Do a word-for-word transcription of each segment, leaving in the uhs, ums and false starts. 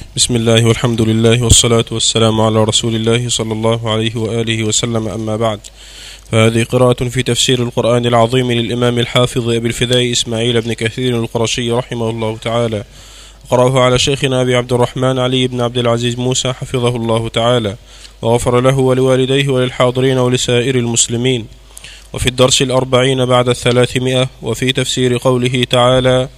بسم الله والحمد لله والصلاة والسلام على رسول الله صلى الله عليه وآله وسلم، أما بعد، فهذه قراءة في تفسير القرآن العظيم للإمام الحافظ أبي الفداء إسماعيل بن كثير القرشي رحمه الله تعالى. قرأه على شيخنا أبي عبد الرحمن علي بن عبد العزيز موسى حفظه الله تعالى، وغفر له ولوالديه وللحاضرين ولسائر المسلمين. وفي الدرس الأربعين بعد الثلاثمائة، وفي تفسير قوله تعالى: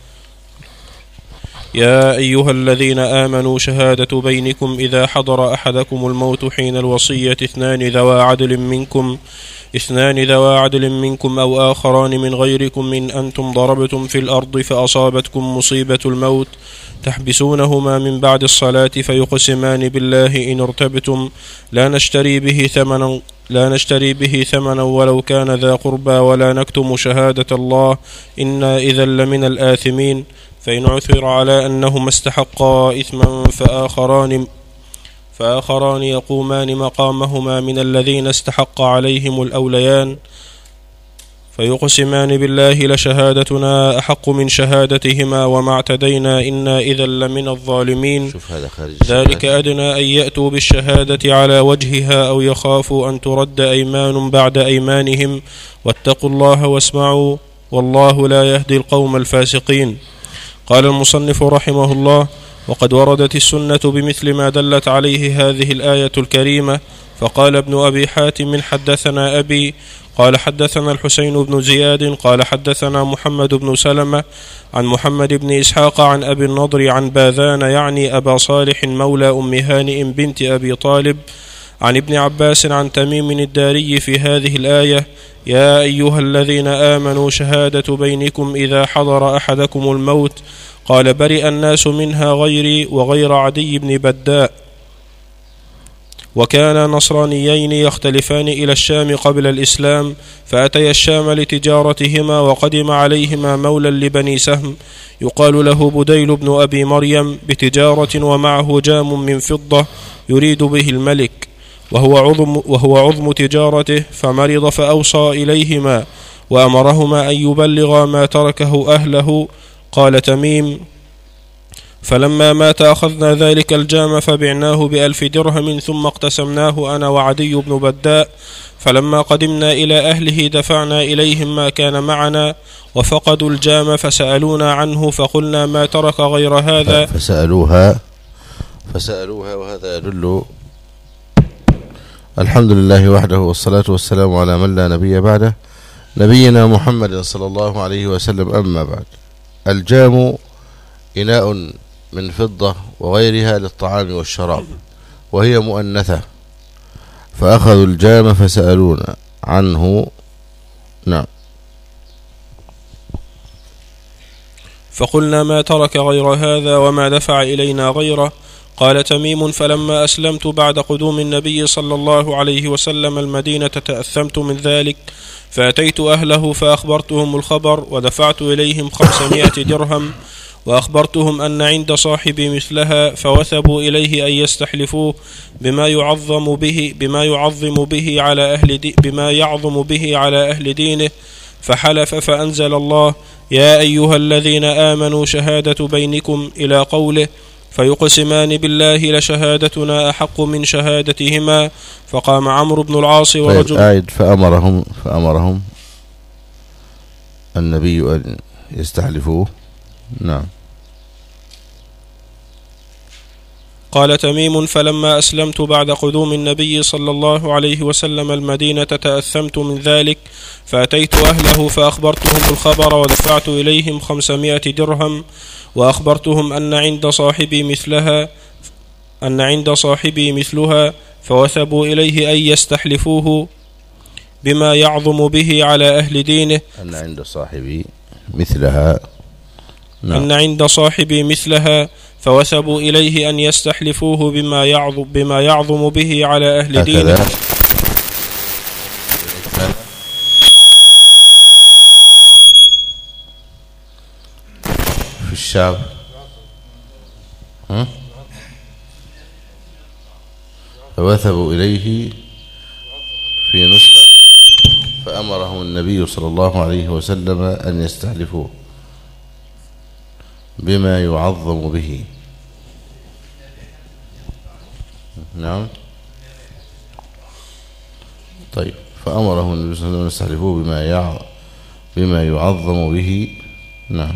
يا أيها الذين آمنوا شهادة بينكم إذا حضر أحدكم الموت حين الوصية اثنان ذوى عدل منكم اثنان ذوى عدل منكم أو آخران من غيركم إن أنتم ضربتم في الأرض فأصابتكم مصيبة الموت تحبسونهما من بعد الصلاة فيقسمان بالله إن ارتبتم لا نشتري به ثمنا لا نشتري به ثمنا ولو كان ذا قربى ولا نكتم شهادة الله إنا إذا لمن الآثمين. فإن عثر على أنهما استحقا إثما فآخران فآخران يقومان مقامهما من الذين استحق عليهم الأوليان فيقسمان بالله لشهادتنا أحق من شهادتهما وما اعتدينا إنا إذا لمن الظالمين. ذلك أدنى أن يأتوا بالشهادة على وجهها أو يخافوا أن ترد أيمان بعد أيمانهم واتقوا الله واسمعوا والله لا يهدي القوم الفاسقين. قال المصنف رحمه الله: وقد وردت السنة بمثل ما دلت عليه هذه الآية الكريمة. فقال ابن أبي حاتم: حدثنا أبي قال حدثنا الحسين بن زياد قال حدثنا محمد بن سلمة عن محمد بن إسحاق عن أبي النضر عن باذان يعني أبا صالح مولى أم هانئ بنت أبي طالب عن ابن عباس عن تميم الداري في هذه الآية: يا أيها الذين آمنوا شهادة بينكم إذا حضر أحدكم الموت. قال: برئ الناس منها غيري وغير عدي بن بداء. وكان نصرانيين يختلفان إلى الشام قبل الإسلام، فأتيا الشام لتجارتهما وقدم عليهما مولى لبني سهم يقال له بديل بن أبي مريم بتجارة ومعه جام من فضة يريد به الملك، وهو عظم, وهو عظم تجارته، فمرض فأوصى إليهما وأمرهما أن يبلغا ما تركه أهله. قال تميم: فلما مات أخذنا ذلك الجام فبعناه بألف درهم ثم اقتسمناه أنا وعدي بن بداء، فلما قدمنا إلى أهله دفعنا إليهم ما كان معنا وفقدوا الجام فسألونا عنه فقلنا ما ترك غير هذا فسألوها فسألوها وهذا يدل. الحمد لله وحده والصلاة والسلام على من لا نبي بعده، نبينا محمد صلى الله عليه وسلم. أما بعد، الجام إناء من فضة وغيرها للطعام والشراب، وهي مؤنثة، فأخذوا الجام فسألونا عنه. نعم. فقلنا ما ترك غير هذا وما دفع إلينا غيره. قال تميم: فلما أسلمت بعد قدوم النبي صلى الله عليه وسلم المدينة تأثمت من ذلك، فأتيت أهله فأخبرتهم الخبر ودفعت إليهم خمسمائة درهم، وأخبرتهم أن عند صاحبي مثلها، فوثبوا إليه أن يستحلفوه بما يعظم به بما يعظم به على أهل دي بما يعظم به على أهل دينه، فحلف فأنزل الله: يا أيها الذين آمنوا شهادة بينكم إلى قوله: فيقسمان بالله لشهادتنا أحق من شهادتهما. فقام عمرو بن العاص ورجل طيب فأمرهم فأمرهم النبي أن يستحلفوه. نعم. قال تميم: فلما أسلمت بعد قدوم النبي صلى الله عليه وسلم المدينة تأثمت من ذلك، فأتيت أهله فأخبرتهم الخبر ودفعت إليهم خمسمائة درهم، وأخبرتهم أن عند صاحبي مثلها أن عند صاحبي مثلها، فوثبوا إليه أن يستحلفوه بما يعظم به على أهل دينه. أن عند صاحبي مثلها نعم. أن عند صاحبي مثلها فوثبوا إليه أن يستحلفوه بما يعظم, بما يعظم به على أهل دينه. في الشعب فوثبوا إليه في نسخة فأمرهم النبي صلى الله عليه وسلم أن يستحلفوه بما يعظم به نعم. طيب، فأمره النبي صلى الله عليه وسلم أن يستحلفوه بما يع... بما يعظم به. نعم.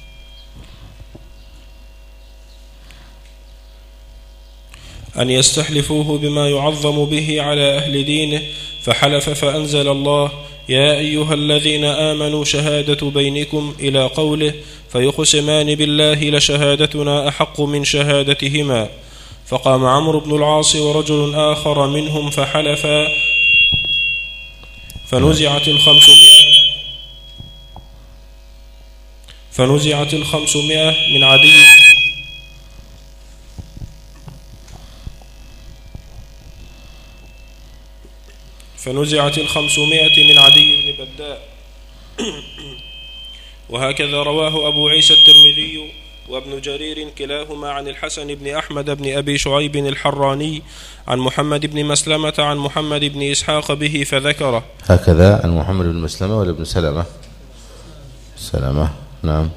أن يستحلفوه بما يعظم به على أهل دينه، فحلف فأنزل الله: يا أيها الذين آمنوا شهادة بينكم إلى قوله: فيقسمان بالله لشهادتنا أحق من شهادتهما. فقام عمرو بن العاص ورجل آخر منهم فحلفا، فنزعت الخمسمائة فنزعت الخمسمائة من عدي فنزعت الخمسمائة من عدي بن بداء. وهكذا رواه أبو عيسى الترمذي وابن جرير كلاهما عن الحسن بن أحمد بن أبي شعيب الحراني عن محمد بن مسلمة عن محمد بن إسحاق به فذكره. هكذا عن محمد بن مسلمة ولا ابن سلمة؟ سلمة. نعم.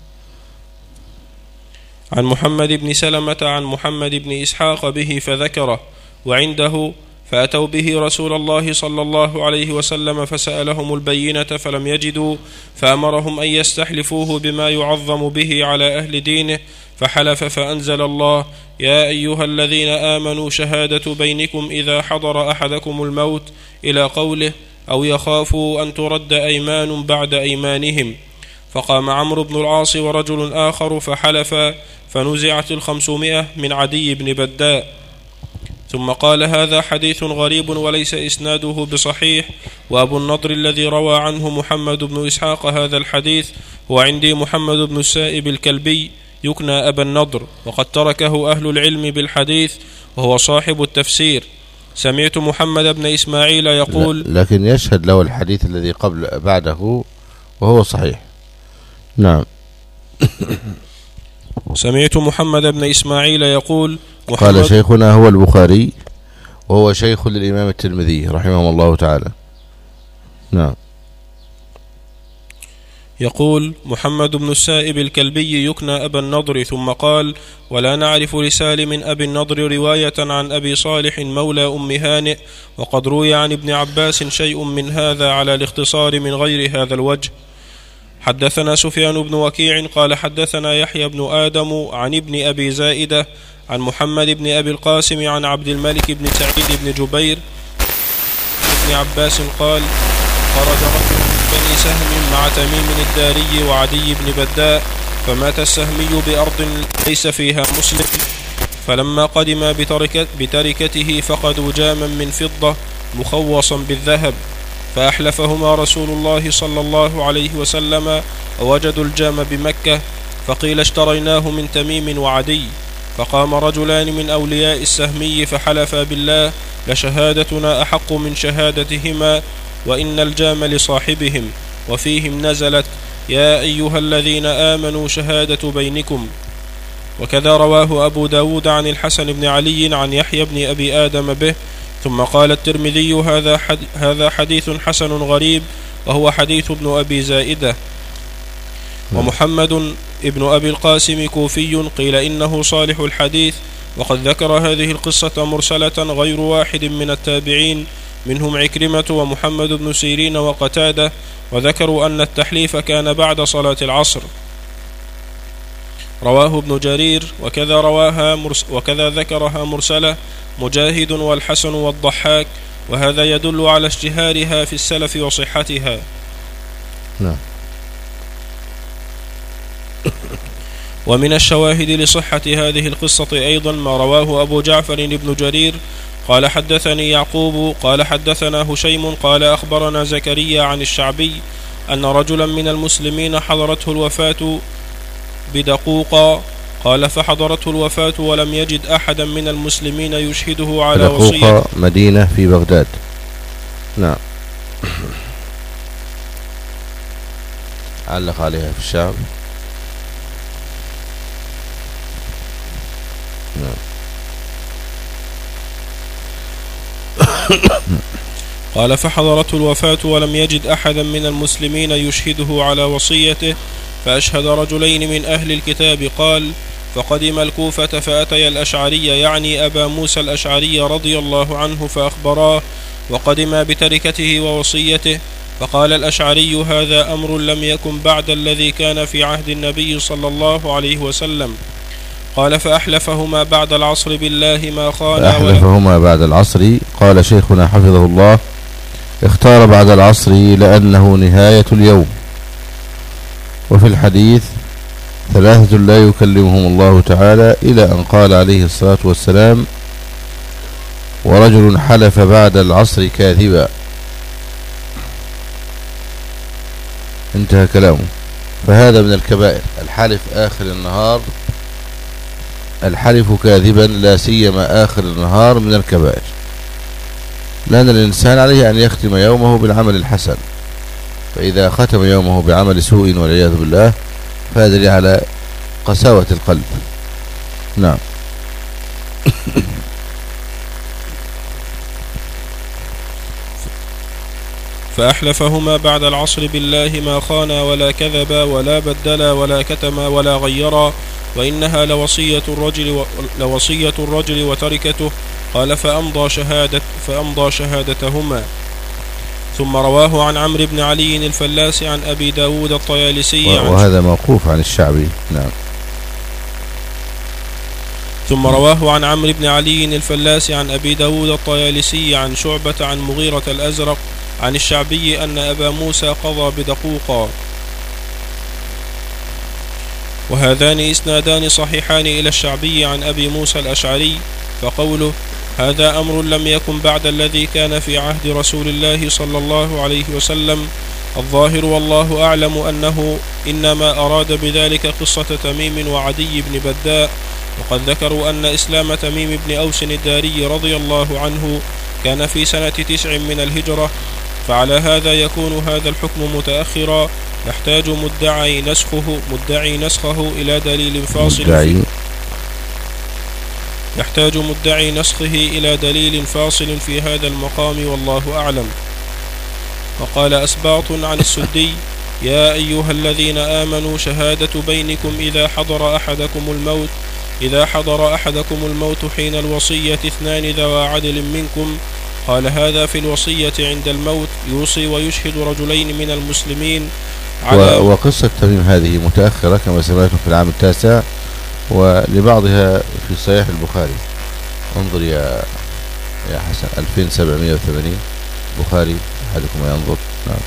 عن محمد بن سلمة عن محمد بن إسحاق به فذكره. وعنده: فأتوا به رسول الله صلى الله عليه وسلم فسألهم البينة فلم يجدوا، فأمرهم أن يستحلفوه بما يعظم به على أهل دينه، فحلف فأنزل الله: يا أيها الذين آمنوا شهادة بينكم إذا حضر أحدكم الموت إلى قوله: أو يخافوا أن ترد أيمان بعد أيمانهم. فقام عمرو بن العاص ورجل آخر فحلفا، فنزعت الخمسمائة من عدي بن بداء. ثم قال: هذا حديث غريب وليس إسناده بصحيح، وأبو النضر الذي روى عنه محمد بن إسحاق هذا الحديث هو عندي محمد بن السائب الكلبي يكنى أبا النضر، وقد تركه أهل العلم بالحديث وهو صاحب التفسير. سمعت محمد بن إسماعيل يقول: لكن يشهد له الحديث الذي قبل بعده وهو صحيح. نعم. سمعت محمد بن إسماعيل يقول: قال شيخنا هو البخاري، وهو شيخ للإمام الترمذي رحمه الله تعالى. نعم. يقول محمد بن السائب الكلبي يكنى أبا النضر، ثم قال: ولا نعرف لسالم أبي النضر رواية عن أبي صالح مولى أم هانئ، وقد روي عن ابن عباس شيء من هذا على الاختصار من غير هذا الوجه. حدثنا سفيان بن وكيع قال حدثنا يحيى بن آدم عن ابن أبي زائدة عن محمد بن أبي القاسم عن عبد الملك بن سعيد بن جبير ابن عباس قال: خرج رجل من بني سهم مع تميم الداري وعدي بن بداء، فمات السهمي بأرض ليس فيها مسلم، فلما قدم بتركت بتركته فقدوا جاما من فضة مخوصا بالذهب، فأحلفهما رسول الله صلى الله عليه وسلم، ووجدوا الجام بمكة، فقيل اشتريناه من تميم وعدي. فقام رجلان من أولياء السهمي فحلفا بالله: لشهادتنا أحق من شهادتهما، وإن الجام لصاحبهم. وفيهم نزلت: يا أيها الذين آمنوا شهادة بينكم. وكذا رواه أبو داود عن الحسن بن علي عن يحيى بن أبي آدم به. ثم قال الترمذي: هذا هذا حديث حسن غريب، وهو حديث ابن أبي زائدة. ومحمد ابن أبي القاسم كوفي، قيل إنه صالح الحديث، وقد ذكر هذه القصة مرسلة غير واحد من التابعين، منهم عكرمة ومحمد بن سيرين وقتادة، وذكروا أن التحليف كان بعد صلاة العصر. رواه ابن جرير، وكذا رواها مرس وكذا ذكرها مرسلة مجاهد والحسن والضحاك، وهذا يدل على اشتهارها في السلف وصحتها. نعم. ومن الشواهد لصحة هذه القصة أيضا ما رواه أبو جعفر بن جرير قال حدثني يعقوب قال حدثنا هشيم قال أخبرنا زكريا عن الشعبي أن رجلا من المسلمين حضرته الوفاة بدقوقا، قال فحضرته الوفاة ولم يجد أحدا من المسلمين يشهده على وصية. دقوقا مدينة في بغداد. نعم. علق عليها في الشعب. نعم. قال فحضرته الوفاة ولم يجد أحدا من المسلمين يشهده على وصيته، فأشهد رجلين من أهل الكتاب، قال فقدم الكوفة فأتي الأشعري يعني أبا موسى الأشعري رضي الله عنه فأخبراه، وقدم بتركته ووصيته. فقال الأشعري: هذا أمر لم يكن بعد الذي كان في عهد النبي صلى الله عليه وسلم. قال: فأحلفهما بعد العصر بالله ما خانا. فأحلفهما بعد العصر. قال شيخنا حفظه الله: اختار بعد العصر لأنه نهاية اليوم. وفي الحديث: ثلاثة لا يكلمهم الله تعالى إلى أن قال عليه الصلاة والسلام: ورجل حلف بعد العصر كاذبا. انتهى كلامه. فهذا من الكبائر، الحلف آخر النهار، الحلف كاذبا لا سيما آخر النهار، من الكبائر، لأن الإنسان عليه أن يختم يومه بالعمل الحسن، فإذا ختم يومه بعمل سوء والعياذ بالله فهذا دليل على قساوة القلب. نعم. فأحلفهما بعد العصر بالله ما خانا ولا كذبا ولا بدلا ولا كتما ولا غيرا، وإنها لوصية الرجل, و... لوصية الرجل وتركته. قال: فأمضى, شهادة فأمضى شهادتهما. ثم رواه عن عمرو بن علي الفلاس عن أبي داود الطيالسي، وهذا موقوف عن الشعبي. نعم. ثم رواه عن عمرو بن علي الفلاس عن أبي داود الطيالسي عن شعبة عن مغيرة الأزرق عن الشعبي أن أبا موسى قضى بدقوقا. وهذان إسنادان صحيحان إلى الشعبي عن أبي موسى الأشعري. فقوله: هذا أمر لم يكن بعد الذي كان في عهد رسول الله صلى الله عليه وسلم، الظاهر والله أعلم أنه إنما أراد بذلك قصة تميم وعدي بن بداء. وقد ذكروا أن إسلام تميم بن أوس الداري رضي الله عنه كان في سنة تسع من الهجرة، فعلى هذا يكون هذا الحكم متأخرا، يحتاج مدعي نسخه مدعي نسخه إلى دليل فاصل مدعي يحتاج مدعي نسخه إلى دليل فاصل في هذا المقام، والله أعلم. وقال أسباط عن السدي: يا أيها الذين آمنوا شهادة بينكم إذا حضر أحدكم الموت إذا حضر أحدكم الموت حين الوصية اثنان ذوى عدل منكم. قال: هذا في الوصية عند الموت، يوصي ويشهد رجلين من المسلمين على. وقصة تميم هذه متأخرة كما سمعتم في العام التاسع، ولبعضها في صحيح البخاري. انظر يا يا حسن، ألفين وسبعمائة وثمانين بخاري، أحدكم ينظر. نعم.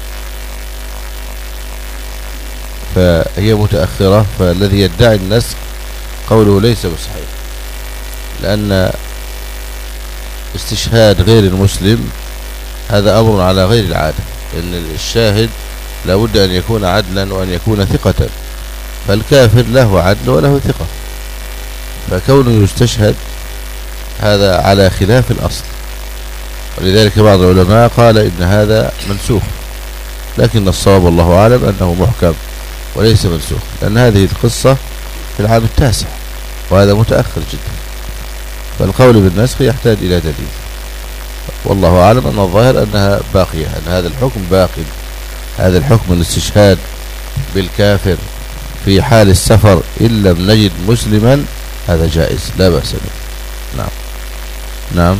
فهي متأخرة، فالذي يدعي النسخ قوله ليس بصحيح، لأن استشهاد غير المسلم هذا أمر على غير العادة، إن الشاهد لابد أن يكون عدلا وأن يكون ثقة، فالكافر له عدل وله ثقة، فكونه يستشهد هذا على خلاف الأصل. ولذلك بعض العلماء قال إن هذا منسوخ، لكن الصواب والله أعلم أنه محكم وليس منسوخ، لأن هذه القصة في العام التاسع وهذا متأخر جدا، فالقول بالنسخ يحتاج إلى دليل، والله أعلم أن الظاهر أنها باقية، أن هذا الحكم باقي، هذا الحكم الاستشهاد بالكافر في حال السفر إن لم نجد مسلما هذا جائز لا بأس به. نعم. نعم.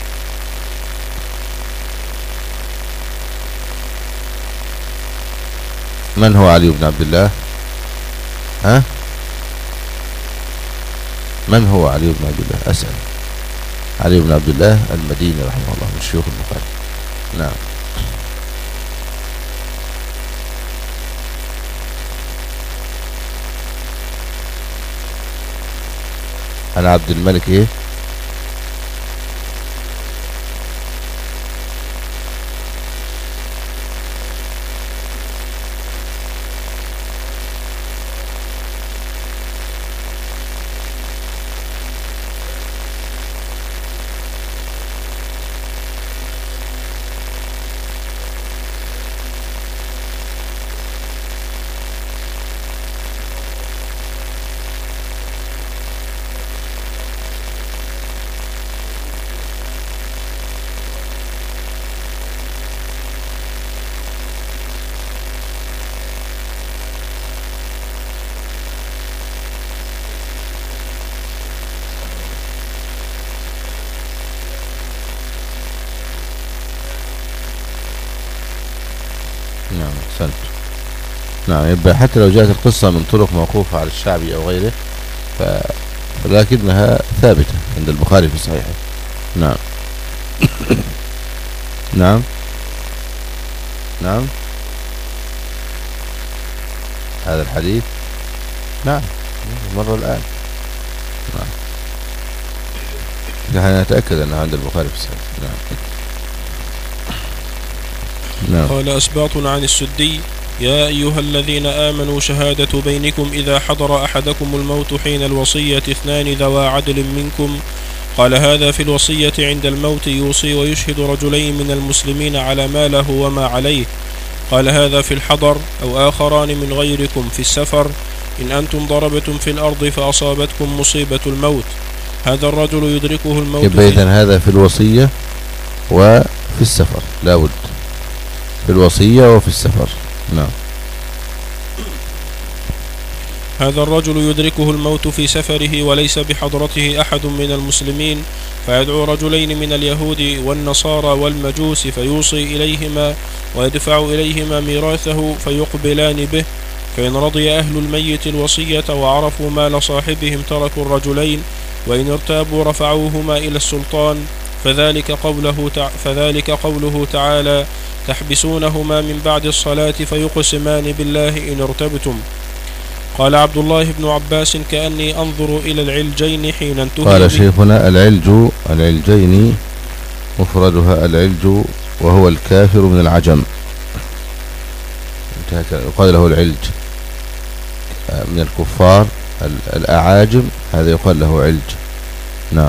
من هو علي بن عبد الله؟ ها؟ من هو علي بن عبد الله؟ أسأل. علي بن عبد الله المديني رحمه الله من شيوخ البخاري. نعم. عن عبد الملك ايه؟ نعم. يبقى حتى لو جاءت القصة من طرق موقوفة على الشعبي أو غيره فلكنها ثابتة عند البخاري في صحيحه. نعم. نعم نعم هذا الحديث نعم مر الآن. نعم نحن نتأكد أنه عند البخاري في الصحيح. نعم. نعم. قال أسباط عن السدي: يا أيها الذين آمنوا شهادة بينكم إذا حضر أحدكم الموت حين الوصية اثنان ذوى عدل منكم. قال: هذا في الوصية عند الموت يوصي ويشهد رجلين من المسلمين على ما له وما عليه. قال: هذا في الحضر أو آخران من غيركم في السفر إن أنتم ضربتم في الأرض فأصابتكم مصيبة الموت. هذا الرجل يدركه الموت. يبقى إذن هذا في الوصية وفي السفر لا بد، في الوصية وفي السفر. نعم. هذا الرجل يدركه الموت في سفره وليس بحضرته أحد من المسلمين، فيدعو رجلين من اليهود والنصارى والمجوس فيوصي إليهما ويدفع إليهما ميراثه فيقبلان به، فإن رضي أهل الميت الوصية وعرفوا مال صاحبهم تركوا الرجلين، وإن ارتابوا رفعوهما إلى السلطان. فذلك قوله, تع... فذلك قوله تعالى: تحبسونهما من بعد الصلاة فيقسمان بالله إن ارتبتم. قال عبد الله بن عباس: كأني أنظر إلى العلجين حين انتهي. قال شيخنا: العلج العلجين مفردها العلج وهو الكافر من العجم، يقال له العلج من الكفار الأعاجم، هذا يقال له علج. نعم.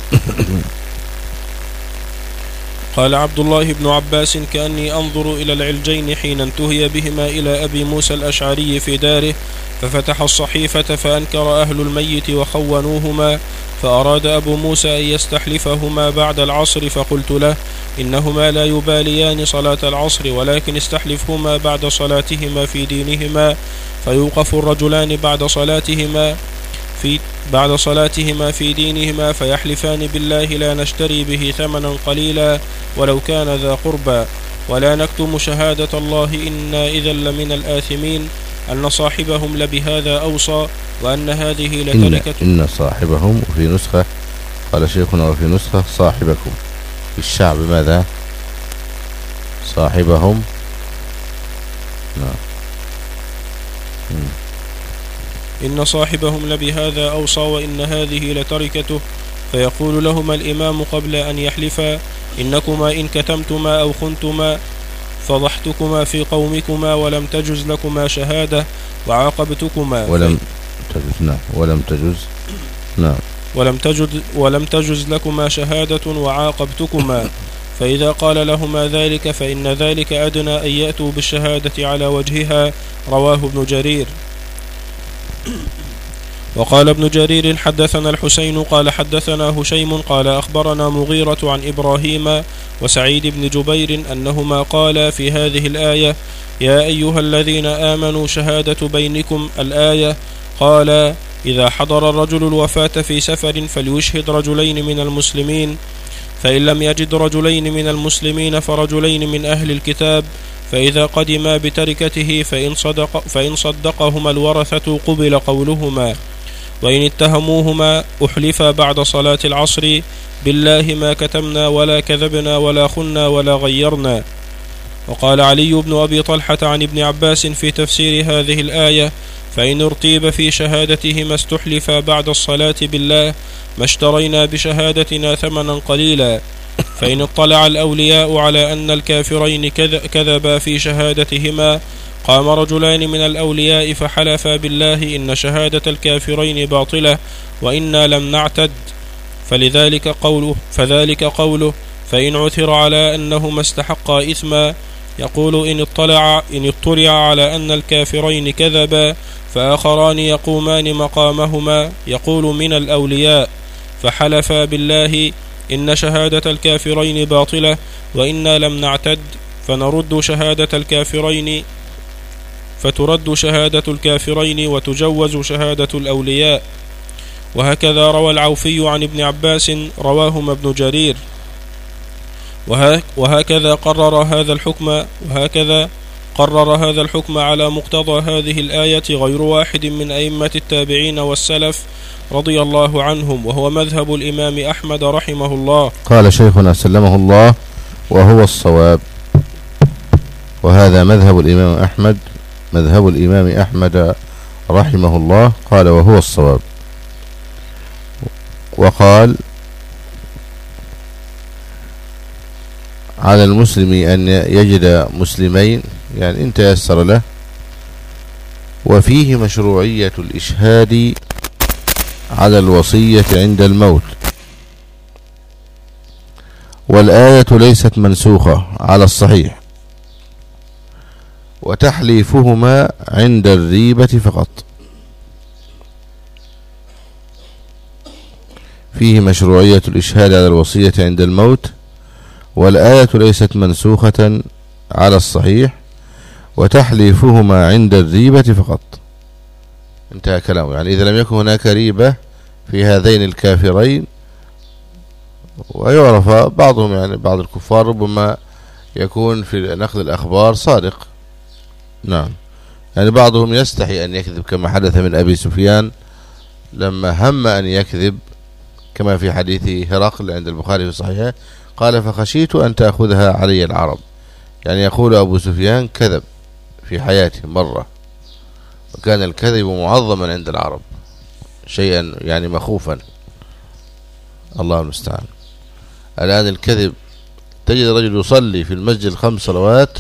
قال عبد الله بن عباس: كأني أنظر إلى العلجين حين انتهي بهما إلى أبي موسى الأشعري في داره، ففتح الصحيفة فأنكر أهل الميت وخونوهما، فأراد أبو موسى أن يستحلفهما بعد العصر، فقلت له: إنهما لا يباليان صلاة العصر، ولكن استحلفهما بعد صلاتهما في دينهما، فيوقف الرجلان بعد صلاتهما في بعد صلاتهما في دينهما فيحلفان بالله لا نشتري به ثمنا قليلا ولو كان ذا قربى، ولا نكتم شهادة الله إنا إذا لمن الآثمين، أن صاحبهم لبهذا أوصى، وأن هذه لتركة. إن, إن صاحبهم، وفي نسخة قال شيخنا وفي نسخة صاحبكم، في الشعب ماذا؟ صاحبهم. نعم. إن صاحبهم لبهذا أوصى وإن هذه لتركته، فيقول لهما الإمام قبل أن يحلفا: إنكما إن كتمتما أو خنتما فضحتكما في قومكما ولم تجز لكما شهادة وعاقبتكما ولم تجز. نعم. ولم تجز. نعم. ولم تجز ولم تجز لكما شهادة وعاقبتكما، فإذا قال لهما ذلك فإن ذلك أدنى أن يأتوا بالشهادة على وجهها. رواه ابن جرير. وقال ابن جرير: حدثنا الحسين قال حدثنا هشيم قال أخبرنا مغيرة عن إبراهيم وسعيد بن جبير أنهما قالا في هذه الآية: يا أيها الذين آمنوا شهادة بينكم الآية. قال: إذا حضر الرجل الوفاة في سفر فليشهد رجلين من المسلمين، فإن لم يجد رجلين من المسلمين فرجلين من أهل الكتاب، فإذا قدما بتركته فإن, صدق فإن صدقهما الورثة قبل قولهما، وإن اتهموهما أحلفا بعد صلاة العصر بالله ما كتمنا ولا كذبنا ولا خنا ولا غيرنا. وقال علي بن أبي طلحة عن ابن عباس في تفسير هذه الآية: فإن ارتيب في شهادتهما استحلفا بعد الصلاة بالله ما اشترينا بشهادتنا ثمنا قليلا، فإن اطلع الأولياء على أن الكافرين كذبا في شهادتهما قام رجلان من الأولياء فحلفا بالله إن شهادة الكافرين باطلة وإنا لم نعتد، فلذلك قوله فذلك قوله فإن عثر على أنهما استحقا إثما، يقول إن اطلع إن اطلع على أن الكافرين كذبا فآخران يقومان مقامهما، يقول من الأولياء فحلفا بالله إن شهادة الكافرين باطلة وإنا لم نعتد، فنرد شهادة الكافرين فترد شهادة الكافرين وتجوز شهادة الأولياء. وهكذا روى العوفي عن ابن عباس رواهما ابن جرير، وهكذا قرر هذا الحكم وهكذا قرر هذا الحكم على مقتضى هذه الآية غير واحد من أئمة التابعين والسلف رضي الله عنهم، وهو مذهب الإمام أحمد رحمه الله. قال شيخنا سلمه الله: وهو الصواب. وهذا مذهب الإمام أحمد مذهب الإمام أحمد رحمه الله. قال: وهو الصواب. وقال: على المسلم أن يجد مسلمين، يعني إن تيسر له، وفيه مشروعية الإشهاد على الوصية عند الموت، والآية ليست منسوخة على الصحيح، وتحليفهما عند الريبة فقط. فيه مشروعية الإشهاد على الوصية عند الموت، والآية ليست منسوخة على الصحيح، وتحليفهما عند الريبة فقط. انتهى كلامه. يعني إذا لم يكن هناك ريبة في هذين الكافرين، ويعرف بعضهم، يعني بعض الكفار ربما يكون في نقل الأخبار صادق. نعم، يعني بعضهم يستحي أن يكذب، كما حدث من أبي سفيان لما هم أن يكذب، كما في حديث هرقل عند البخاري في صحيحه، قال: فخشيت أن تأخذها علي العرب. يعني يقول أبو سفيان كذب في حياته مرة، وكان الكذب معظما عند العرب، شيئا يعني مخوفا. الله المستعان. الآن الكذب، تجد رجل يصلي في المسجد خمس صلوات،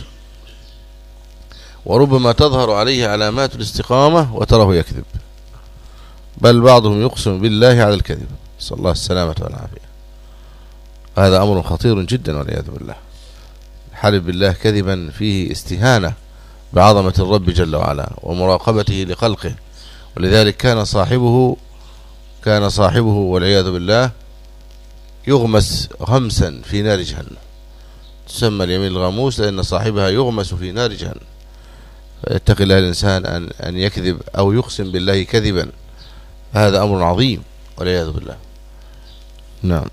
وربما تظهر عليه علامات الاستقامة وتراه يكذب، بل بعضهم يقسم بالله على الكذب، نسأل الله السلامة والعافية. هذا أمر خطير جدا والعياذ بالله. الحلف بالله كذبا فيه استهانة بعظمة الرب جل وعلا ومراقبته لخلقه، ولذلك كان صاحبه كان صاحبه والعياذ بالله يغمس غمسا في نار جهنم، تسمى اليمين الغموس لأن صاحبها يغمس في نار جهنم. فيتقي الله الإنسان أن أن يكذب أو يقسم بالله كذبا، هذا أمر عظيم والعياذ بالله. نعم.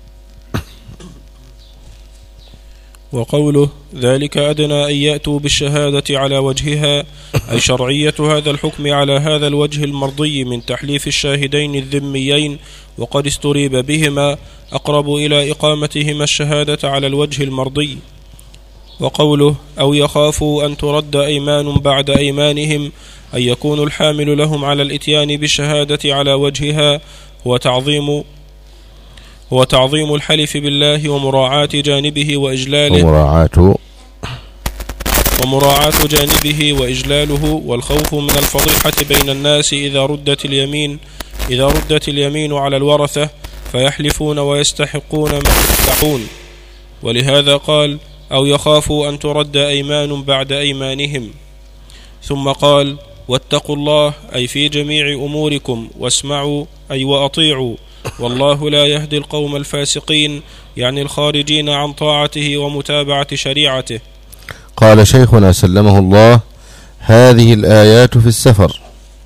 وقوله: ذلك أدنى أن يأتوا بالشهادة على وجهها، أي شرعية هذا الحكم على هذا الوجه المرضي من تحليف الشاهدين الذميين وقد استريب بهما، أقرب إلى إقامتهما الشهادة على الوجه المرضي. وقوله: أو يخافوا أن ترد أيمان بعد أيمانهم، أن يكون الحامل لهم على الإتيان بالشهادة على وجهها هو تعظيم هو تعظيم الحلف بالله ومراعاة جانبه وإجلاله ومراعاة ومراعاة جانبه وإجلاله والخوف من الفضيحة بين الناس إذا ردت اليمين إذا ردت اليمين على الورثة فيحلفون ويستحقون ما يدعون. ولهذا قال: أو يخافوا أن ترد أيمان بعد أيمانهم. ثم قال: واتقوا الله، أي في جميع أموركم، واسمعوا، أي وأطيعوا، والله لا يهدي القوم الفاسقين، يعني الخارجين عن طاعته ومتابعة شريعته. قال شيخنا سلمه الله: هذه الآيات في السفر،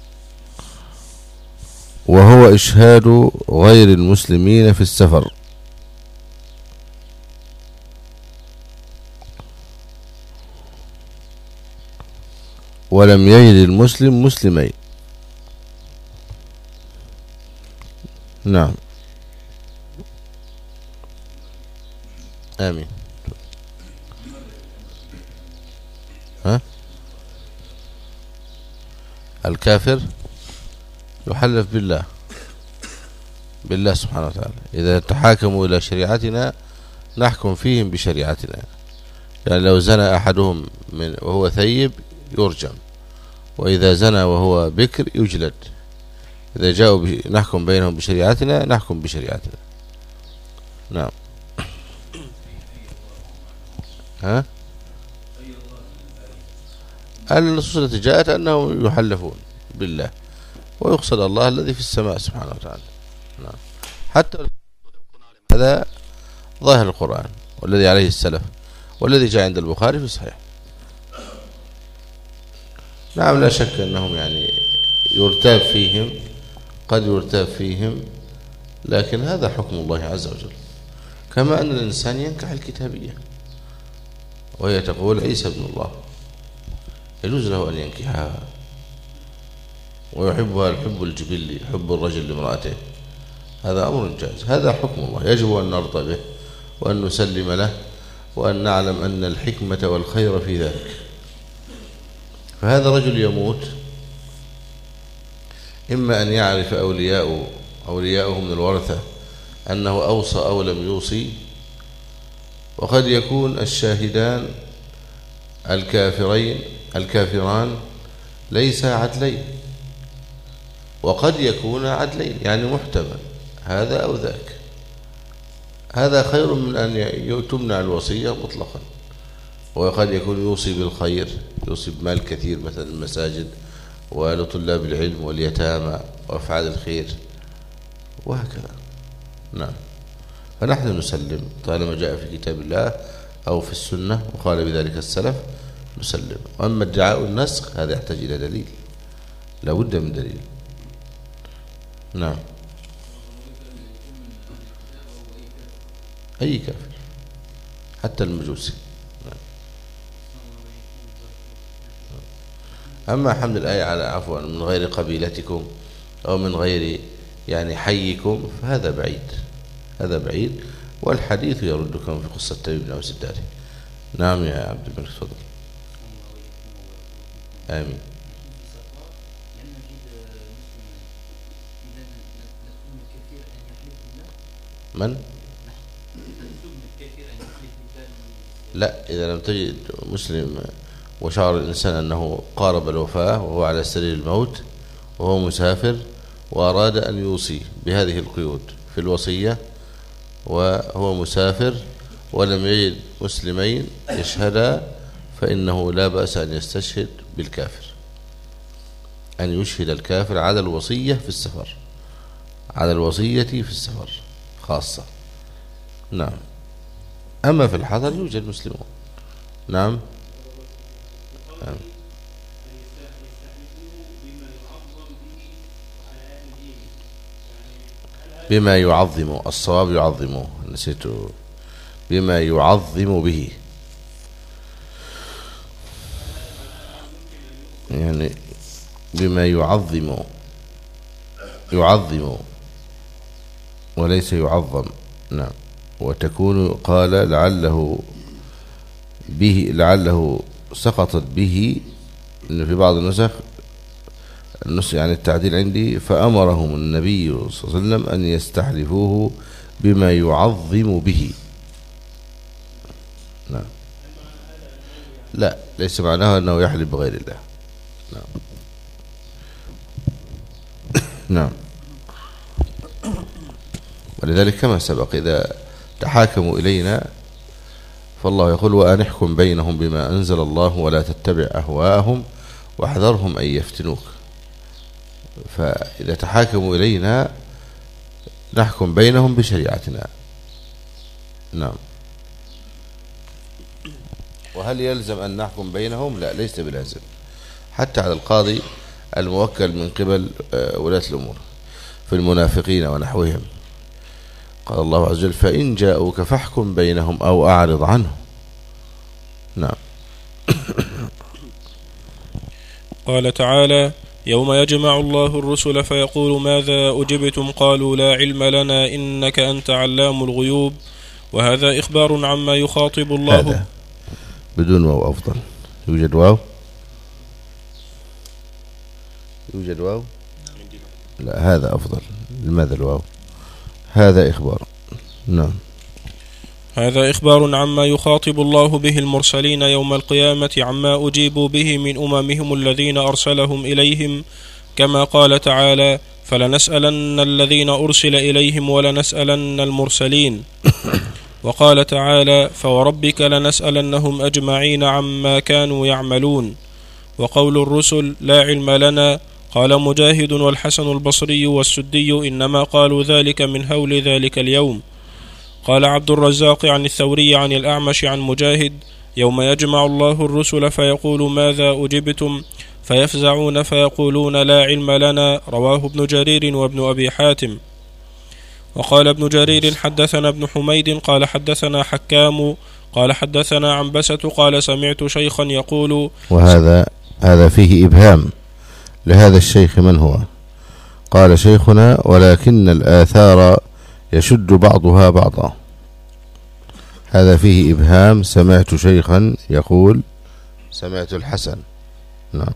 وهو إشهاد غير المسلمين في السفر. ولم يجد المسلم مسلمين. نعم. آمين. ها؟ الكافر يحلف بالله بالله سبحانه وتعالى: إذا تحاكموا إلى شريعتنا نحكم فيهم بشريعتنا. يعني لو زنى أحدهم من وهو ثيب يرجم، وإذا زنى وهو بكر يجلد. إذا جاءوا نحكم بينهم بشريعتنا نحكم بشريعتنا. نعم. ها؟ النصوص التي جاءت أنهم يحلفون بالله، ويقصد الله الذي في السماء سبحانه وتعالى. نعم. حتى هذا ظاهر القرآن والذي عليه السلف والذي جاء عند البخاري في صحيح. نعم، لا شك أنهم يعني يرتاب فيهم، قد يرتاب فيهم، لكن هذا حكم الله عز وجل. كما أن الإنسان ينكح الكتابية وهي تقول عيسى ابن الله، يجوز له أن ينكحها ويحبها الحب الجبلي، حب الرجل لامرأته، هذا أمر جائز، هذا حكم الله يجب أن نرضى به وأن نسلم له وأن نعلم أن الحكمة والخير في ذلك. فهذا رجل يموت، إما أن يعرف أولياء أولياؤه من الورثة أنه أوصى أو لم يوصي، وقد يكون الشاهدان الكافرين الكافران ليس عدلين، وقد يكون عدلين، يعني محتمل هذا أو ذاك. هذا خير من أن تمنع الوصية مطلقا. وقد يكون يوصي بالخير، يوصي بمال كثير مثلا المساجد ولطلاب العلم واليتامى وأفعال الخير وهكذا. نعم. فنحن نسلم طالما جاء في كتاب الله أو في السنة وقال بذلك السلف نسلم. وأما ادعاء النسخ هذا يحتاج إلى دليل، لا بد من دليل. نعم. أي كافر حتى المجوسي. أما حمل الآية على عفوا من غير قبيلتكم أو من غير يعني حيكم فهذا بعيد، هذا بعيد، والحديث يردكم في قصة تميم بن أوس الداري. نعم يا عبد الملك تفضل. آمين. من؟ لا، إذا لم تجد مسلم وشعر الإنسان أنه قارب الوفاة وهو على سرير الموت وهو مسافر وأراد أن يوصي بهذه القيود في الوصية وهو مسافر ولم يجد مسلمين يشهدا، فإنه لا بأس أن يستشهد بالكافر، أن يشهد الكافر على الوصية في السفر، على الوصية في السفر خاصة. نعم. أما في الحضر يوجد مسلمون. نعم. نعم. بما يعظم، الصواب يعظم، نسيت، بما يعظم به، يعني بما يعظم، يعظم وليس يعظم. نعم. وتكون قال لعله به، لعله سقطت به، إن في بعض النسخ النص يعني التعديل عندي فأمرهم النبي صلى الله عليه وسلم أن يستحلفوه بما يعظم به. نعم. لا، ليس معناه أنه يحلف بغير الله. نعم. نعم. ولذلك كما سبق إذا تحاكموا إلينا فالله يقول وأن احكم بينهم بما أنزل الله ولا تتبع أهواءهم واحذرهم أن يفتنوك. فإذا تحاكموا إلينا نحكم بينهم بشريعتنا. نعم. وهل يلزم أن نحكم بينهم؟ لا، ليس بلازم، حتى على القاضي الموكل من قبل ولاة الأمور في المنافقين ونحوهم. قال الله عز وجل فإن جاءوك فاحكم بينهم أو أعرض عنهم. نعم. قال تعالى يوم يجمع الله الرسل فيقول ماذا أجبتم قالوا لا علم لنا إنك أنت علام الغيوب. وهذا إخبار عما يخاطب الله. هذا بدون واو أفضل. يوجد واو؟ يوجد واو؟ لا، هذا أفضل. لماذا الواو؟ هذا إخبار. نعم. هذا إخبار عما يخاطب الله به المرسلين يوم القيامة عما أجيبوا به من أممهم الذين أرسلهم إليهم، كما قال تعالى فلنسألن الذين أرسل إليهم ولنسألن المرسلين. وقال تعالى فوربك لنسألنهم أجمعين عما كانوا يعملون. وقول الرسل لا علم لنا، قال مجاهد والحسن البصري والسدي إنما قالوا ذلك من هول ذلك اليوم. قال عبد الرزاق عن الثوري عن الأعمش عن مجاهد يوم يجمع الله الرسل فيقول ماذا أجبتم فيفزعون فيقولون لا علم لنا. رواه ابن جرير وابن أبي حاتم. وقال ابن جرير حدثنا ابن حميد قال حدثنا حكام قال حدثنا عنبسة قال سمعت شيخا يقول. وهذا هذا فيه إبهام لهذا الشيخ من هو. قال شيخنا: ولكن الآثار يشد بعضها بعضا. هذا فيه إبهام. سمعت شيخا يقول سمعت الحسن. نعم.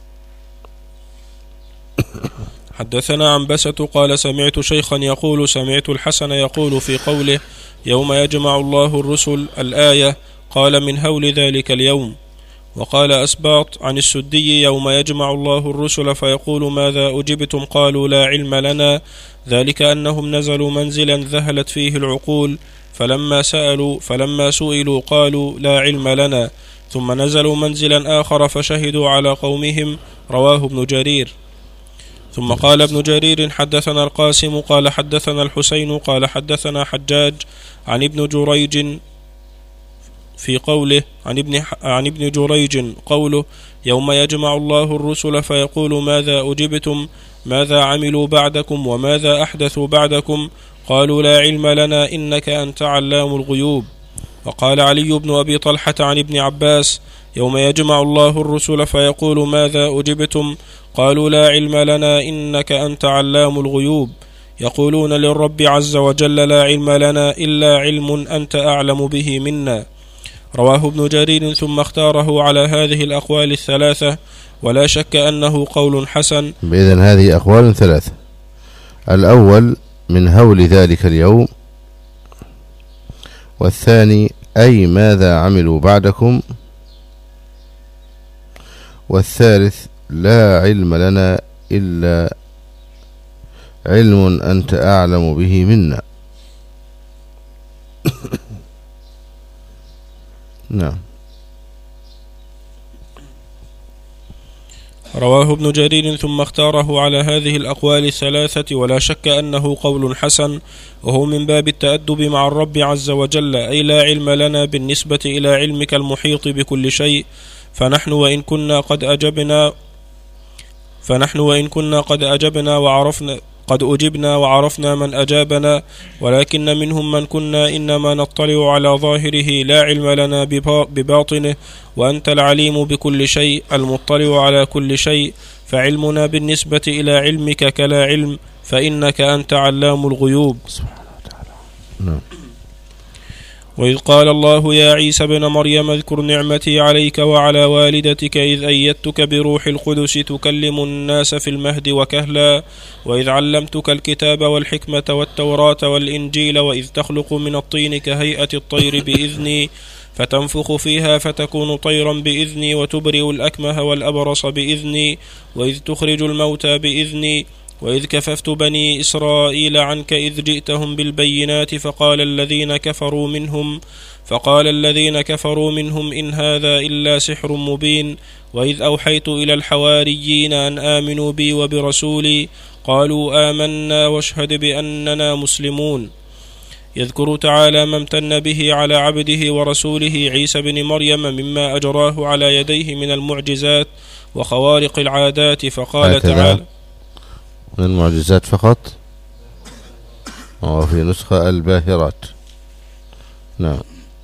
حدثنا عنبسة قال سمعت شيخا يقول سمعت الحسن يقول في قوله يوم يجمع الله الرسل الآية قال من هول ذلك اليوم. وقال أسباط عن السدي يوم يجمع الله الرسل فيقول ماذا أجبتم قالوا لا علم لنا، ذلك أنهم نزلوا منزلا ذهلت فيه العقول فلما سألوا فلما سئلوا قالوا لا علم لنا، ثم نزلوا منزلا آخر فشهدوا على قومهم. رواه ابن جرير. ثم قال ابن جرير حدثنا القاسم قال حدثنا الحسين قال حدثنا حجاج عن ابن جريج في قوله عن ابن, عن ابن جريج قوله يوم يجمع الله الرسل فيقول ماذا أجبتم ماذا عملوا بعدكم وماذا أحدثوا بعدكم قالوا لا علم لنا إنك أنت علام الغيوب. وقال علي بن أبي طلحة عن ابن عباس يوم يجمع الله الرسل فيقول ماذا أجبتم قالوا لا علم لنا إنك أنت علام الغيوب، يقولون للرب عز وجل لا علم لنا إلا علم أنت أعلم به منا. رواه ابن جرير ثم اختاره على هذه الأقوال الثلاثة، ولا شك أنه قول حسن. بإذن هذه أقوال ثلاثة: الأول من هول ذلك اليوم، والثاني أي ماذا عملوا بعدكم، والثالث لا علم لنا إلا علم أنت أعلم به منا. نعم. رواه ابن جرير ثم اختاره على هذه الأقوال الثلاثة، ولا شك أنه قول حسن، وهو من باب التأدب مع الرب عز وجل، أي لا علم لنا بالنسبة إلى علمك المحيط بكل شيء، فنحن وإن كنا قد أجبنا فنحن وإن كنا قد أجبنا وعرفنا قد أجبنا وعرفنا من أجابنا، ولكن منهم من كنا إنما نطلع على ظاهره لا علم لنا بباطنه، وأنت العليم بكل شيء المطلع على كل شيء، فعلمنا بالنسبة إلى علمك كلا علم، فإنك أنت علام الغيوب. نعم. وإذ قال الله يا عيسى بن مريم اذكر نعمتي عليك وعلى والدتك إذ أيدتك بروح القدس تكلم الناس في المهد وكهلا، وإذ علمتك الكتاب والحكمة والتوراة والإنجيل، وإذ تخلق من الطين كهيئة الطير بإذني فتنفخ فيها فتكون طيرا بإذني، وتبرئ الأكمه والأبرص بإذني، وإذ تخرج الموتى بإذني، وإذ كففت بني إسرائيل عنك إذ جئتهم بالبينات فقال الذين كفروا منهم فقال الذين كفروا منهم إن هذا إلا سحر مبين، وإذ أوحيت إلى الحواريين أن آمنوا بي وبرسولي قالوا آمنا واشهد بأننا مسلمون. يذكر تعالى ما امتن به على عبده ورسوله عيسى بن مريم مما أجراه على يديه من المعجزات وخوارق العادات، فقال تعالى من المعجزات فقط، وفي نسخة الباهرات. نعم.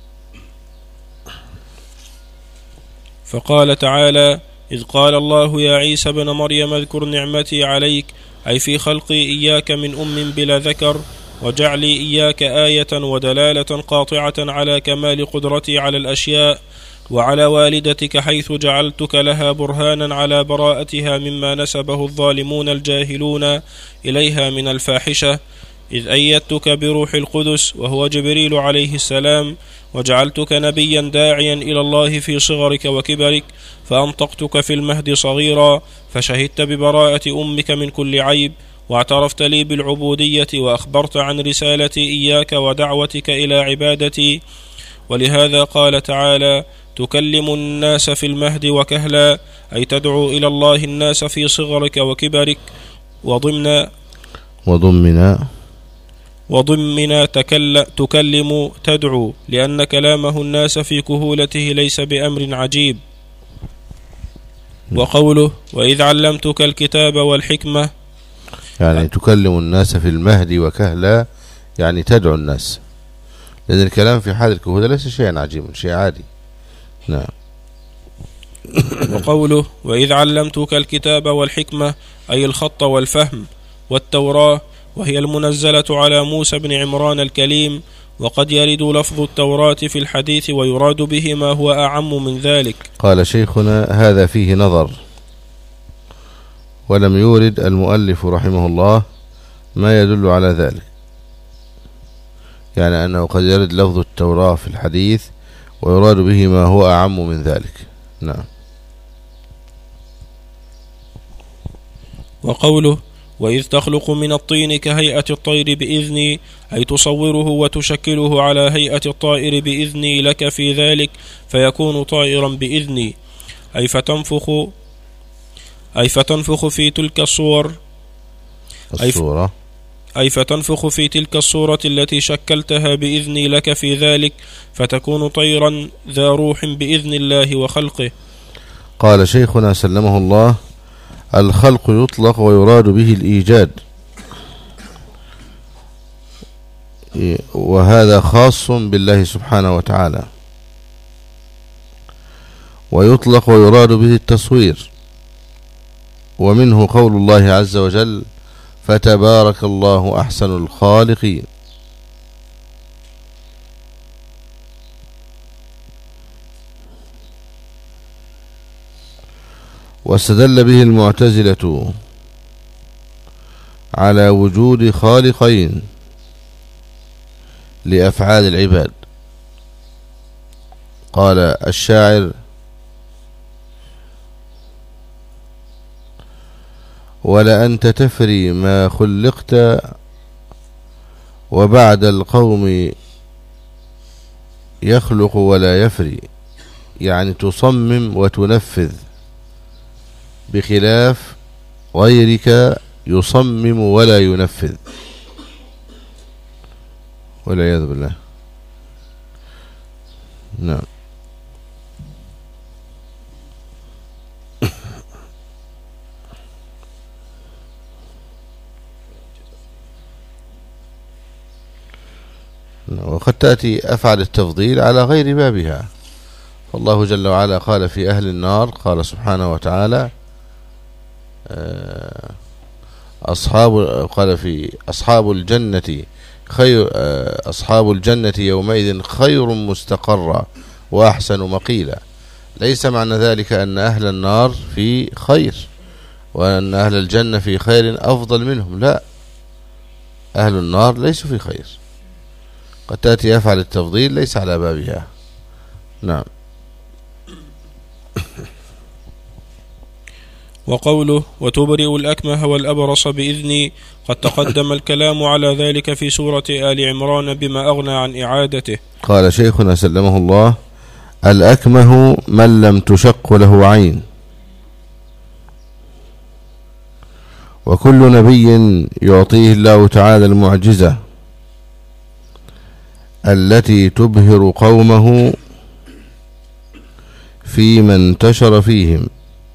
فقال تعالى إذ قال الله يا عيسى بن مريم اذكر نعمتي عليك، أي في خلقي إياك من أم بلا ذكر، وجعلي إياك آية ودلالة قاطعة على كمال قدرتي على الأشياء، وعلى والدتك حيث جعلتك لها برهانا على براءتها مما نسبه الظالمون الجاهلون إليها من الفاحشة، إذ أيدتك بروح القدس وهو جبريل عليه السلام، وجعلتك نبيا داعيا إلى الله في صغرك وكبرك، فأنطقتك في المهد صغيرا، فشهدت ببراءة أمك من كل عيب، واعترفت لي بالعبودية، وأخبرت عن رسالتي إياك ودعوتك إلى عبادتي. ولهذا قال تعالى تكلم الناس في المهد وكهلا، أي تدعو إلى الله الناس في صغرك وكبرك، وضمن وضمنا وضمنا تكل تكلم تدعو، لأن كلامه الناس في كهولته ليس بأمر عجيب. وقوله وإذ علمتك الكتاب والحكمة، يعني تكلم الناس في المهد وكهلا، يعني تدعو الناس، لأن الكلام في حال الكهولة ليس شيئا عجيبا، شيء عادي. نعم. وقوله وإذ علمتك الكتاب والحكمة أي الخط والفهم، والتوراة وهي المنزلة على موسى بن عمران الكليم. وقد يرد لفظ التوراة في الحديث ويراد به ما هو أعم من ذلك. قال شيخنا هذا فيه نظر، ولم يورد المؤلف رحمه الله ما يدل على ذلك، يعني أنه قد يرد لفظ التوراة في الحديث ويراد به ما هو أعم من ذلك. نعم. وقوله وإذ تخلق من الطين كهيئة الطير بإذني أي تصوره وتشكله على هيئة الطائر بإذني لك في ذلك فيكون طائرا بإذني، أي فتنفخ أي فتنفخ في تلك الصور الصورة أي فتنفخ في تلك الصورة التي شكلتها بإذني لك في ذلك فتكون طيرا ذا روح بإذن الله وخلقه. قال شيخنا سلمه الله الخلق يطلق ويراد به الإيجاد، وهذا خاص بالله سبحانه وتعالى، ويطلق ويراد به التصوير، ومنه قول الله عز وجل فتبارك الله أحسن الخالقين. واستدل به المعتزلة على وجود خالقين لأفعال العباد. قال الشاعر ولأنت تفري ما خلقت وبعد القوم يخلق ولا يفري، يعني تصمم وتنفذ، بخلاف غيرك يصمم ولا ينفذ والعياذ بالله. نعم. وقد تأتي أفعل التفضيل على غير بابها، فالله جل وعلا قال في أهل النار، قال سبحانه وتعالى أصحاب قال في أصحاب الجنة خير أصحاب الجنة يومئذ خير مستقرا وأحسن مقيلا. ليس معنى ذلك أن أهل النار في خير وأن أهل الجنة في خير أفضل منهم، لا، أهل النار ليسوا في خير. قد تأتي أفعل التفضيل ليس على بابها. نعم. وقوله وتبرئ الأكمه والأبرص بإذني قد تقدم الكلام على ذلك في سورة آل عمران بما أغنى عن إعادته. قال شيخنا سلمه الله الأكمه من لم تشق له عين، وكل نبي يعطيه الله تعالى المعجزة التي تبهر قومه فيما انتشر فيهم.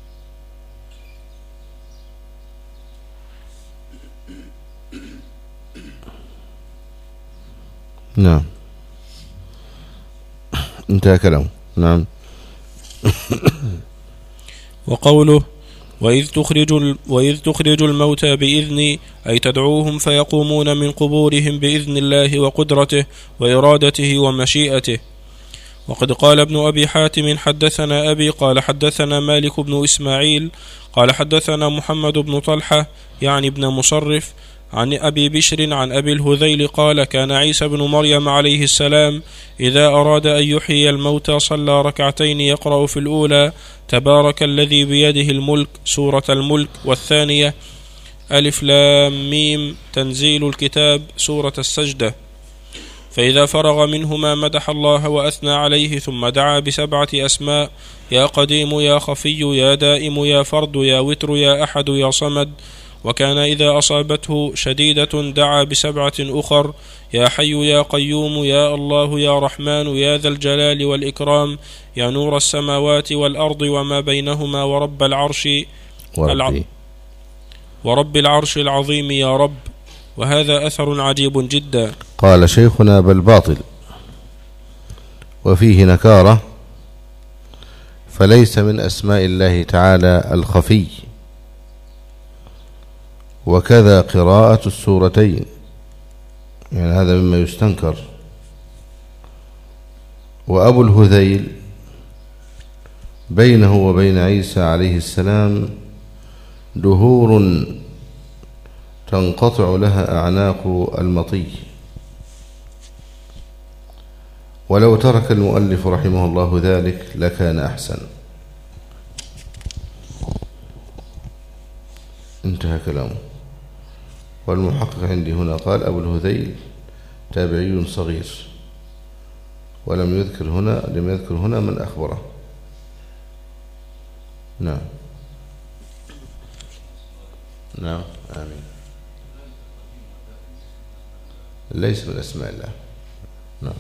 نعم. انتهى كلامه. نعم. وقوله وإذ تخرج, وإذ تخرج الموتى بإذني أي تدعوهم فيقومون من قبورهم بإذن الله وقدرته وإرادته ومشيئته. وقد قال ابن أبي حاتم حدثنا أبي قال حدثنا مالك بن إسماعيل قال حدثنا محمد بن طلحة يعني ابن مصرف عن أبي بشر عن أبي الهذيل قال كان عيسى بن مريم عليه السلام إذا أراد أن يحيي الموتى صلى ركعتين يقرأ في الأولى تبارك الذي بيده الملك سورة الملك، والثانية ألف لام ميم تنزيل الكتاب سورة السجدة. فإذا فرغ منهما مدح الله وأثنى عليه ثم دعا بسبعة أسماء يا قديم يا خفي يا دائم يا فرد يا وتر يا أحد يا صمد. وكان إذا أصابته شديدة دعا بسبعة أخر يا حي يا قيوم يا الله يا رحمن يا ذا الجلال والإكرام يا نور السماوات والأرض وما بينهما ورب العرش الع... ورب العرش العظيم يا رب. وهذا أثر عجيب جدا. قال شيخنا بل باطل وفيه نكارة، فليس من أسماء الله تعالى الخفي، وكذا قراءة السورتين، يعني هذا مما يستنكر. وأبو الهذيل بينه وبين عيسى عليه السلام دهور تنقطع لها أعناق المطي. ولو ترك المؤلف رحمه الله ذلك لكان أحسن. انتهى كلامه. والمحقق عندي هنا قال أبو الهذيل تابعي صغير، ولم يذكر هنا لم يذكر هنا من أخبره. نعم نعم آمين. ليس من أسماء الله. نعم.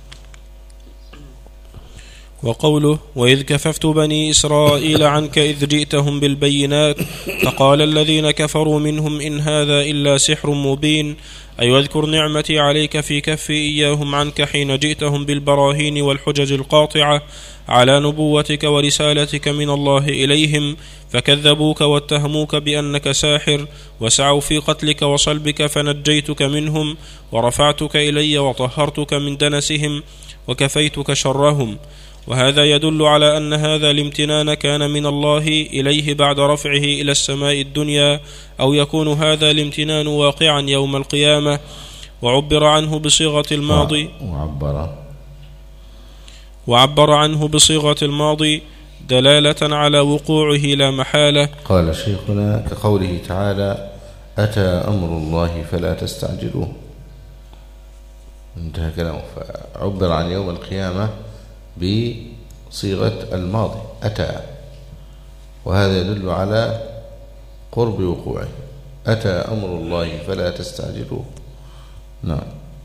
وقوله وإذ كففت بني إسرائيل عنك إذ جئتهم بالبينات فقال الذين كفروا منهم إن هذا إلا سحر مبين، أي واذكر نعمتي عليك في كف إياهم عنك حين جئتهم بالبراهين والحجج القاطعة على نبوتك ورسالتك من الله إليهم، فكذبوك واتهموك بأنك ساحر وسعوا في قتلك وصلبك، فنجيتك منهم ورفعتك إلي وطهرتك من دنسهم وكفيتك شرهم. وهذا يدل على أن هذا الامتنان كان من الله إليه بعد رفعه إلى السماء الدنيا، أو يكون هذا الامتنان واقعا يوم القيامة. وعبر عنه بصيغة الماضي وعبر وعبر عنه بصيغة الماضي دلالة على وقوعه لا محالة. قال شيخنا كقوله تعالى أتى أمر الله فلا تستعجلوه. انتهى كلامه. فعبر عن يوم القيامة بصيغة الماضي أتى، وهذا يدل على قرب وقوعه. أتى أمر الله فلا تستعجلوه. نعم.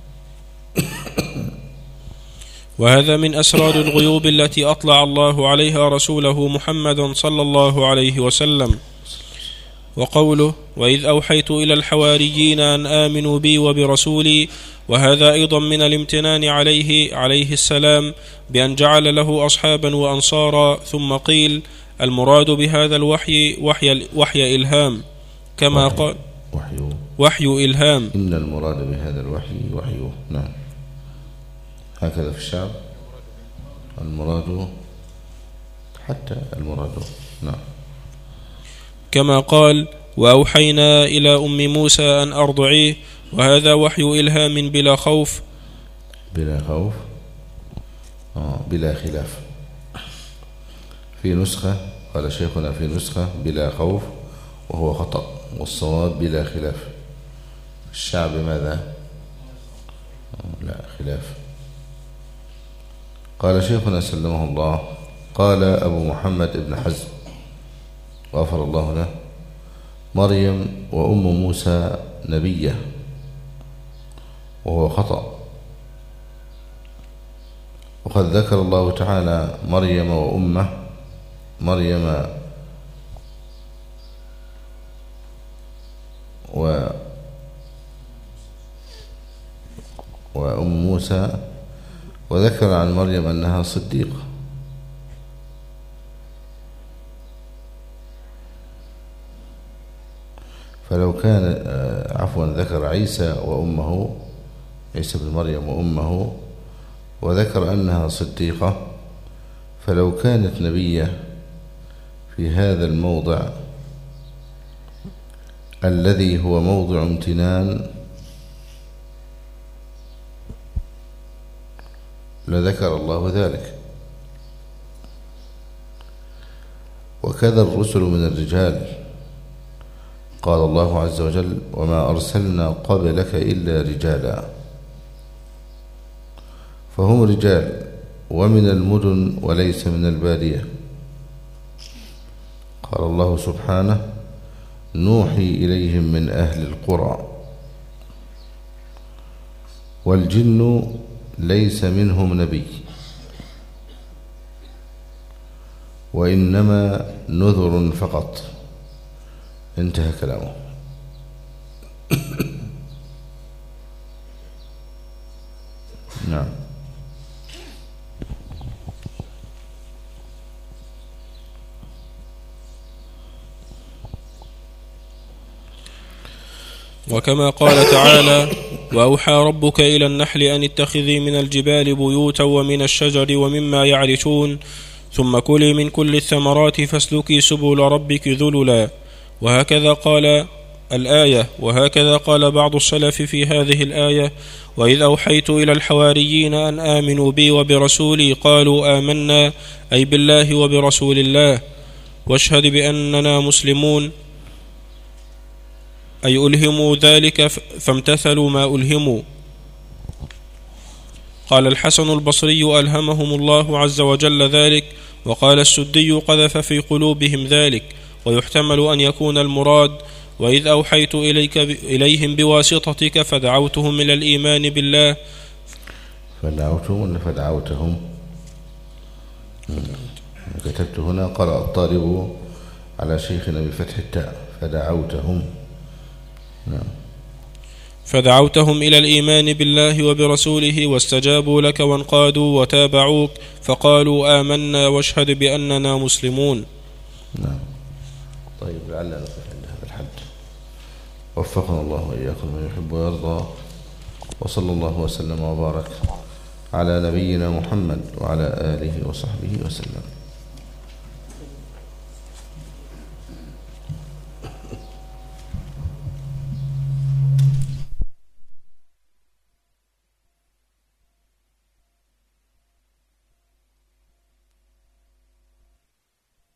وهذا من أسرار الغيوب التي أطلع الله عليها رسوله محمدا صلى الله عليه وسلم. وقوله وإذ أوحيت إلى الحواريين أن آمنوا بي وبرسولي، وهذا أيضا من الامتنان عليه عليه السلام بأن جعل له أصحابا وأنصارا. ثم قيل المراد بهذا الوحي وحي, وحي إلهام كما وحي قال وحي, وحي إلهام. إن المراد بهذا الوحي وحيه. نعم. هكذا في الشعب المراد حتى المراد. نعم. كما قال وأوحينا إلى أم موسى أن أرضعيه، وهذا وحي إلهام بلا خوف. بلا خوف آه بلا خلاف. في نسخة قال شيخنا في نسخة بلا خوف وهو خطأ، والصواب بلا خلاف. الشعب ماذا؟ آه لا خلاف. قال شيخنا سلمه الله قال أبو محمد ابن حزم غفر الله له مريم وأم موسى نبية، وهو خطأ. وقد ذكر الله تعالى مريم وأمه مريم و وأم موسى، وذكر عن مريم أنها صديقة. فلو كان عفوا ذكر عيسى وأمه عيسى بن مريم وأمه، وذكر أنها صديقة، فلو كانت نبية في هذا الموضع الذي هو موضع امتنان لذكر الله ذلك. وكذا الرسل من الرجال، قال الله عز وجل وما أرسلنا قبلك إلا رجالا، فهم رجال ومن المدن وليس من البادية. قال الله سبحانه نوحي إليهم من أهل القرى، والجن ليس منهم نبي، وإنما نذر فقط. انتهى كلامه. نعم. وكما قال تعالى: وأوحى ربك إلى النحل أن اتخذي من الجبال بيوتا ومن الشجر ومما يعرشون ثم كلي من كل الثمرات فاسلكي سبل ربك ذللا. وهكذا قال الآية. وهكذا قال بعض السلف في هذه الآية: وإذ أوحيت إلى الحواريين أن آمنوا بي وبرسولي قالوا آمنا، أي بالله وبرسول الله، واشهد بأننا مسلمون، أي ألهموا ذلك فامتثلوا ما ألهموا. قال الحسن البصري: ألهمهم الله عز وجل ذلك. وقال السدي: قذف في قلوبهم ذلك. ويحتمل أن يكون المراد: وإذ أوحيت إليك إليهم بواسطتك فدعوتهم إلى الإيمان بالله. فدعوتهم ولا فدعوتهم؟ كتبت هنا قرأ الطالب على شيخنا بفتح التاء فدعوتهم. نعم. فدعوتهم إلى الإيمان بالله وبرسوله واستجابوا لك وانقادوا وتابعوك فقالوا آمنا واشهد بأننا مسلمون. نعم. طيب، لعلنا نقف عند هذا الحد. وفقنا الله وإياكم من يحب ويرضى، وصلى الله وسلم وبارك على نبينا محمد وعلى آله وصحبه وسلم.